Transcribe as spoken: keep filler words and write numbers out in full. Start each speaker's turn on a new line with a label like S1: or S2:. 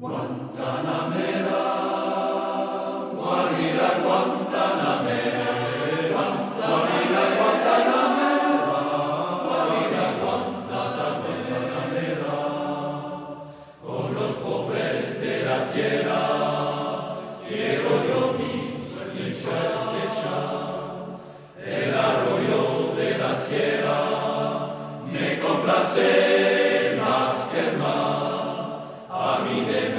S1: Guantanamera, guarida Guantanamera, guarida Guantanamera, guarida Guantanamera, con los pobres de la tierra, quiero yo mismo en mi suerte echar, el arroyo de la sierra, me complace más que el mar, a mí de